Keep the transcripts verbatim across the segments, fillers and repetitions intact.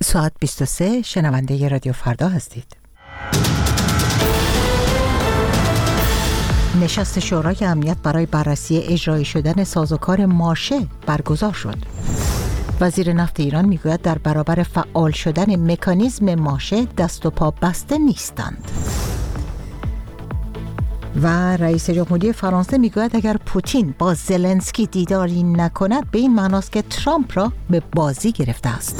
ساعت بیست و سه شنونده رادیو فردا هستید. نشست شورای امنیت برای بررسی اجرایی شدن سازوکار ماشه برگزار شد. وزیر نفت ایران میگوید در برابر فعال شدن مکانیزم ماشه دست و پا بسته نیستند. و رئیس جمهوری فرانسه میگوید اگر پوتین با زلنسکی دیداری نکند به این معناست که ترامپ را به بازی گرفته است.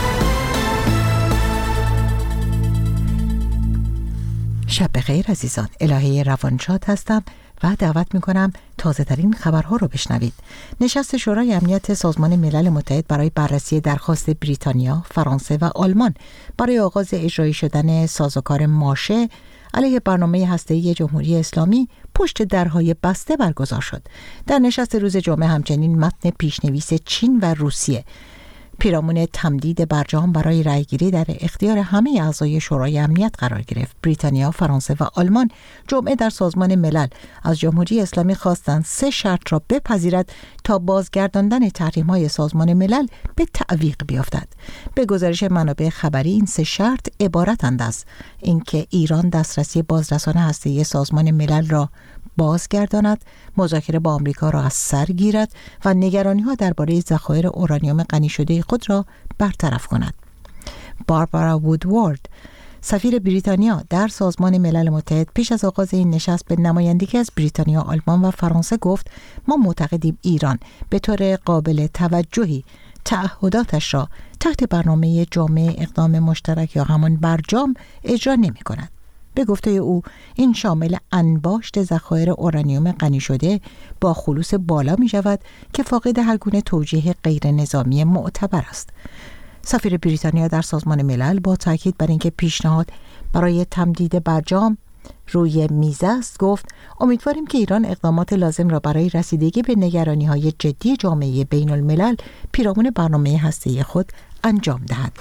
شب بخیر عزیزان، الهه روانشاد هستم و دعوت میکنم تازه ترین خبرها رو بشنوید. نشست شورای امنیت سازمان ملل متحد برای بررسی درخواست بریتانیا، فرانسه و آلمان برای آغاز اجرایی شدن سازوکار ماشه علیه برنامه هسته‌ای جمهوری اسلامی پشت درهای بسته برگزار شد. در نشست روز جمعه همچنین متن پیشنویس چین و روسیه پیرامون تمدید برجام برای رأیگیری در اختیار همه اعضای شورای امنیت قرار گرفت. بریتانیا، فرانسه و آلمان جمعه در سازمان ملل از جمهوری اسلامی خواستند سه شرط را بپذیرد تا بازگرداندن تحریم‌های سازمان ملل به تعویق بیفتد. به گزارش منابع خبری این سه شرط عبارتند از اینکه ایران دسترسی بازرسان هسته‌ای سازمان ملل را بازگرداند، مذاکره با آمریکا را از سر گیرد و نگرانی‌ها درباره ذخایر اورانیوم غنی شده خود را برطرف کند. باربارا وودوارد، سفیر بریتانیا در سازمان ملل متحد، پیش از آغاز این نشست به نمایندگی از بریتانیا، آلمان و فرانسه گفت ما معتقدیم ایران به طور قابل توجهی تعهداتش را تحت برنامه جامع اقدام مشترک یا همان برجام اجرا نمی‌کند. به گفته او این شامل انباشت ذخایر اورانیوم غنی شده با خلوص بالا می شود که فاقد هر گونه توجیه غیر نظامی معتبر است. سفیر بریتانیا در سازمان ملل با تاکید بر اینکه پیشنهاد برای تمدید برجام روی میز است گفت امیدواریم که ایران اقدامات لازم را برای رسیدگی به نگرانی‌های جدی جامعه بین الملل پیرامون برنامه هسته‌ای خود انجام دهد.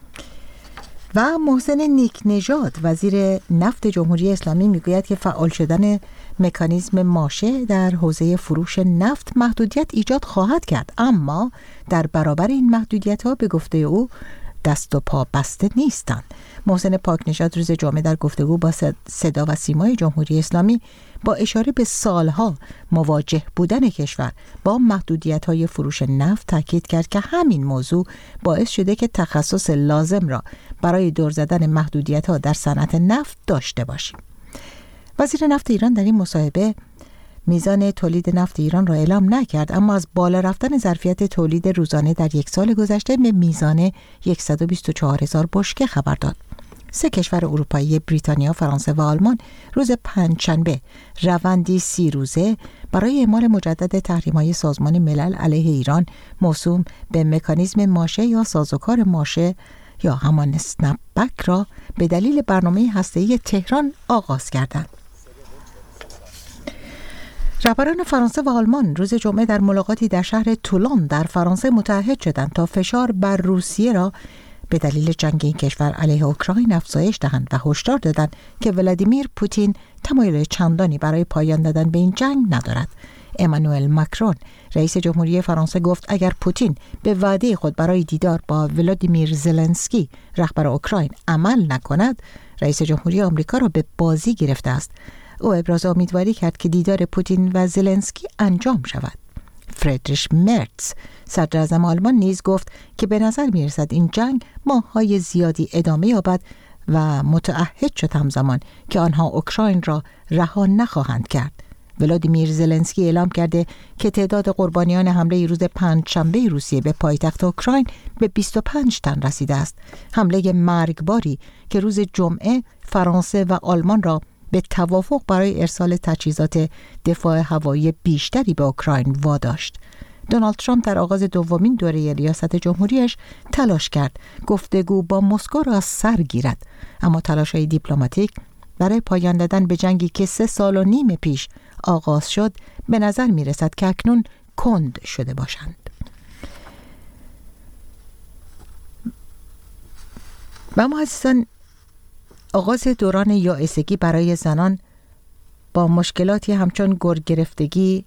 و محسن نیک نژاد، وزیر نفت جمهوری اسلامی، میگوید که فعال شدن مکانیزم ماشه در حوزه فروش نفت محدودیت ایجاد خواهد کرد، اما در برابر این محدودیت‌ها به گفته او دست و پا بسته نیستند. محسن پاکنژاد روز جمعه در گفتگو با صدا و سیمای جمهوری اسلامی با اشاره به سالها مواجه بودن کشور با محدودیت‌های فروش نفت تاکید کرد که همین موضوع باعث شده که تخصص لازم را برای دور زدن محدودیت‌ها در صنعت نفت داشته باشیم. وزیر نفت ایران در این مصاحبه میزان تولید نفت ایران را اعلام نکرد، اما از بالا رفتن ظرفیت تولید روزانه در یک سال گذشته به میزان صد و بیست و چهار هزار بشکه خبر داد. سه کشور اروپایی، بریتانیا، فرانسه و آلمان، روز پنجشنبه روندی سی روزه برای اعمال مجدد تحریم‌های سازمان ملل علیه ایران موسوم به مکانیزم ماشه یا سازوکار ماشه یا همان اسنپ بک را به دلیل برنامه هسته‌ای تهران آغاز کردند. رهبران فرانسه و آلمان روز جمعه در ملاقاتی در شهر تولون در فرانسه متحد شدند تا فشار بر روسیه را به دلیل جنگ این کشور علیه اوکراین افزایش دهند و هشدار دادند که ولادیمیر پوتین تمایل چندانی برای پایان دادن به این جنگ ندارد. امانوئل ماکرون، رئیس جمهوری فرانسه، گفت اگر پوتین به وعده خود برای دیدار با ولادیمیر زلنسکی رهبر اوکراین عمل نکند، رئیس جمهوری آمریکا را به بازی گرفته است. او ابراز امیدواری کرد که دیدار پوتین و زلنسکی انجام شود. فریدریش مرتز، صدر اعظم آلمان، نیز گفت که به نظر می رسد این جنگ ماه‌های زیادی ادامه یابد و متعهد شد همزمان که آنها اوکراین را رها نخواهند کرد. ولادیمیر زلنسکی اعلام کرده که تعداد قربانیان حمله روز پنجشنبه روسیه به پایتخت اوکراین به بیست و پنج تن رسیده است. حمله مرگباری که روز جمعه فرانسه و آلمان را به توافق برای ارسال تجهیزات دفاع هوایی بیشتری به اوکراین واداشت. دونالد ترامپ در آغاز دومین دوره ریاست جمهوریش تلاش کرد گفتگو با مسکو را از سر گیرد، اما تلاش‌های دیپلماتیک برای پایان دادن به جنگی که سه سال و نیم پیش آغاز شد به نظر می رسد که اکنون کند شده باشند. و اما عزیزان، آغاز دوران یائسگی برای زنان با مشکلاتی همچون گرگ گرفتگی،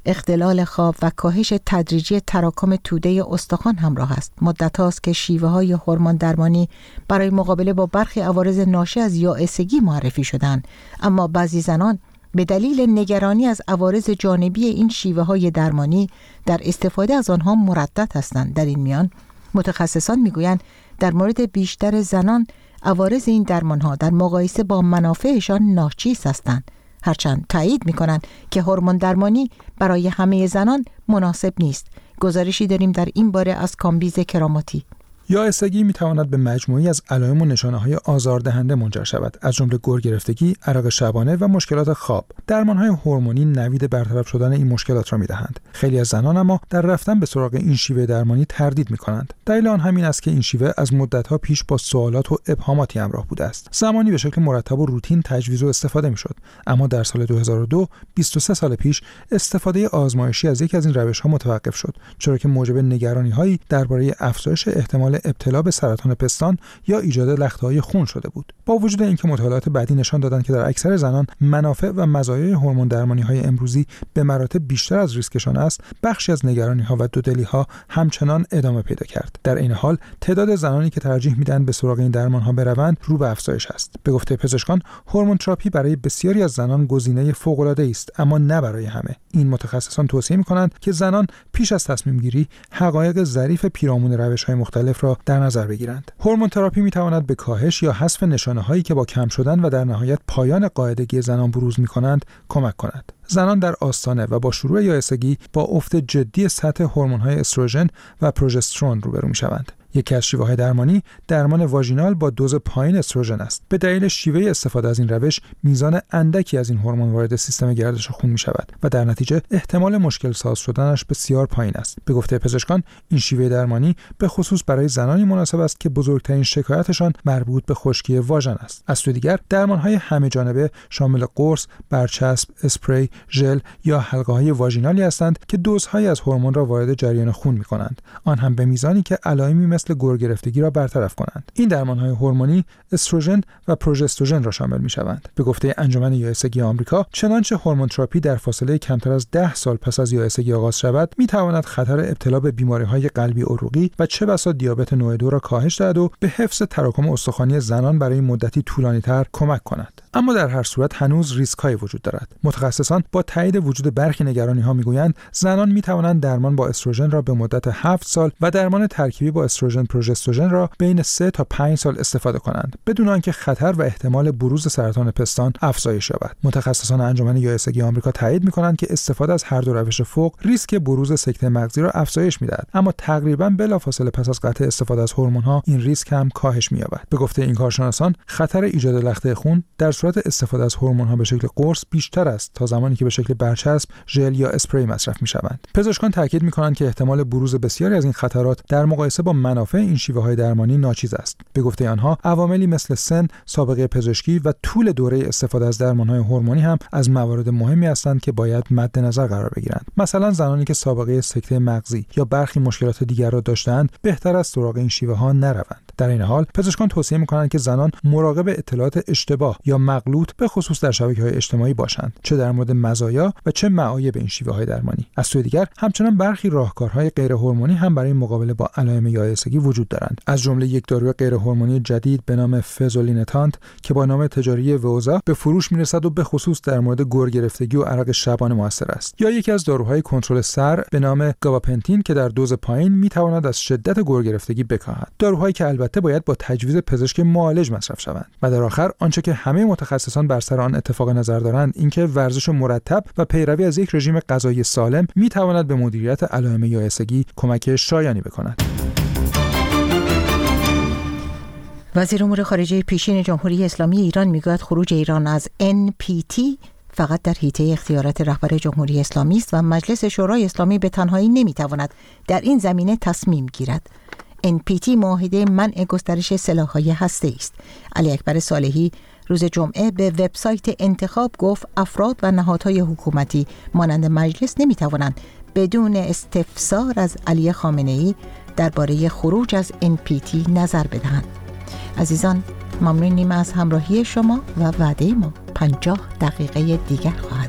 اختلال خواب و کاهش تدریجی تراکم توده استخوان همراه است. مدت هاست که شیوه های هورمون درمانی برای مقابله با برخی عوارض ناشی از یائسگی معرفی شدند، اما بعضی زنان به دلیل نگرانی از عوارض جانبی این شیوه های درمانی در استفاده از آنها مردد هستند. در این میان متخصصان میگویند در مورد بیشتر زنان عوارض این درمانها در مقایسه با منافعشان ناچیز هستند، هرچند تایید می‌کنند که هورمون درمانی برای همه زنان مناسب نیست. گزارشی داریم در این باره از کامبیز کراماتی. یائسگی می‌تواند به مجموعی از علائم و نشانه‌های آزاردهنده منجر شود، از جمله گرگرفتگی، عرق شبانه و مشکلات خواب. درمان‌های هورمونی نوید برطرف شدن این مشکلات را می‌دهند. خیلی از زنان اما در رفتن به سراغ این شیوه درمانی تردید می‌کنند. دلیل آن همین است که این شیوه از مدت‌ها پیش با سوالات و ابهاماتی همراه بوده است. زمانی به شکل مرتب و روتین تجویز و استفاده می‌شد، اما در سال دو هزار و دو، بیست و سه سال پیش، استفاده آزمایشی از یکی از این روش‌ها متوقف شد، چرا که موجب نگرانی‌هایی درباره افزایش احتمال ابتلا به سرطان پستان یا ایجاد لخته‌های خون شده بود. با وجود اینکه مطالعات بعدی نشان دادند که در اکثر زنان منافع و مزایای هورمون درمانی‌های امروزی به مراتب بیشتر از ریسکشان است، بخشی از نگرانی‌ها و دودلی‌ها همچنان ادامه پیدا کرد. در این حال تعداد زنانی که ترجیح میدن به سراغ این درمان‌ها بروند رو به افزایش است. به گفته پزشکان، هورمون تراپی برای بسیاری از زنان گزینه فوق‌العاده‌ای است، اما نه برای همه. این متخصصان توصیه می‌کنند که زنان پیش از تصمیم گیری حقایق ظریف پیرامون روش‌های مختلف را در نظر بگیرند. هورمون تراپی می‌تواند به کاهش یا حذف نشانه‌هایی که با کم شدن و در نهایت پایان قاعدگی زنان بروز می‌کنند کمک کند. زنان در آستانه و با شروع یائسگی با افت جدی سطح هورمون‌های استروژن و پروژسترون روبرو می‌شوند. یکی از شیوه‌های درمانی درمان واژینال با دوز پایین استروژن است. به دلیل شیوه استفاده از این روش میزان اندکی از این هورمون وارد سیستم گردش خون می‌شود و در نتیجه احتمال مشکل ساز شدنش بسیار پایین است. به گفته پزشکان، این شیوه درمانی به خصوص برای زنانی مناسب است که بزرگترین شکایتشان مربوط به خشکی واژن است. از سوی دیگر درمان‌های همه جانبه شامل قرص، برچسب، اسپری، ژل یا حلقه‌های واژینالی هستند که دوزهایی از هورمون را وارد جریان خون می‌کنند، آن هم به میزانی که علائمی مثل گرگرفتگی را برطرف کنند. این درمان‌های هورمونی استروژن و پروژستروژن را شامل می‌شوند. به گفته انجمن یائسگی آمریکا، چنانچه هورمون تراپی در فاصله کمتر از ده سال پس از یائسگی آغاز شود، می‌تواند خطر ابتلا به بیماری‌های قلبی عروقی و چه بسا دیابت نوع دو را کاهش دهد و به حفظ تراکم استخوانی زنان برای مدتی طولانی‌تر کمک کند. اما در هر صورت هنوز ریسک‌هایی وجود دارد. متخصصان با تایید وجود برخی نگرانی‌ها می‌گویند زنان می‌توانند درمان با استروژن را به مدت هفت سال و درمان ترکیبی با استروژن پروژستروژن را بین سه تا پنج سال استفاده کنند بدون آنکه خطر و احتمال بروز سرطان پستان افزایش یابد. متخصصان انجمن یائسگی آمریکا تایید می‌کنند که استفاده از هر دو روش فوق ریسک بروز سکته مغزی را افزایش می‌دهد، اما تقریباً بلافاصله پس از قطع استفاده از هورمون‌ها این ریسک هم کاهش می‌یابد. به گفته این کارشناسان، خطر ایجاد لخته خون در صورت استفاده از هورمون‌ها به شکل قرص بیشتر است تا زمانی که به شکل برچسب، ژل یا اسپری مصرف می‌شوند. پزشکان تاکید می‌کنند که احتمال بروز بسیاری از این خطرات در مقایسه با منافع این شیوه‌های درمانی ناچیز است. به گفته آنها، عواملی مثل سن، سابقه پزشکی و طول دوره استفاده از درمان‌های هورمونی هم از موارد مهمی هستند که باید مد نظر قرار بگیرند. مثلا زنانی که سابقه سکته مغزی یا برخی مشکلات دیگر را داشته‌اند، بهتر است سراغ این شیوه‌ها نروند. در این حال، پزشکان توصیه می‌کنند که زنان مراقب اطلاعات اشتباه یا مغلوط به خصوص در شبکه‌های اجتماعی باشند، چه در مورد مزایا و چه معایب این شیوه‌های درمانی. از سوی دیگر، همچنان برخی راهکارهای غیر هورمونی هم برای مقابله با علائم یائسگی وجود دارند. از جمله یک داروی غیر هورمونی جدید به نام فزولینتانت که با نام تجاری ووزا به فروش میرسد و به خصوص در مورد گرگرفتگی و عرق شبانه موثر است، یا یکی از داروهای کنترل سر به نام گاباپنتین که در دوز پایین میتواند از شدت گرگرفتگی بکاهد. داروهایی که البته باید با تجویز پزشک معالج مصرف شوند. و در آخر آنچه که همه متخصصان بر سر آن اتفاق نظر دارند اینکه ورزش مرتب و پیروی از یک رژیم غذایی سالم میتواند به مدیریت علائم یائسگی کمک شایانی بکند. وزیر امور خارجه پیشین جمهوری اسلامی ایران میگوید خروج ایران از ان پی تی فقط در حیطه اختیارات رهبر جمهوری اسلامی است و مجلس شورای اسلامی به تنهایی نمیتواند در این زمینه تصمیم گیرد. ان پی تی معاهده منع گسترش سلاح‌های هسته‌ای است. علی اکبر صالحی روز جمعه به وبسایت انتخاب گفت افراد و نهادهای حکومتی مانند مجلس نمیتوانند بدون استفسار از علی خامنه‌ای درباره خروج از ان پی تی نظر بدهند. عزیزان، ممنونیم از همراهی شما و وعده ما پنجاه دقیقه دیگر خواهد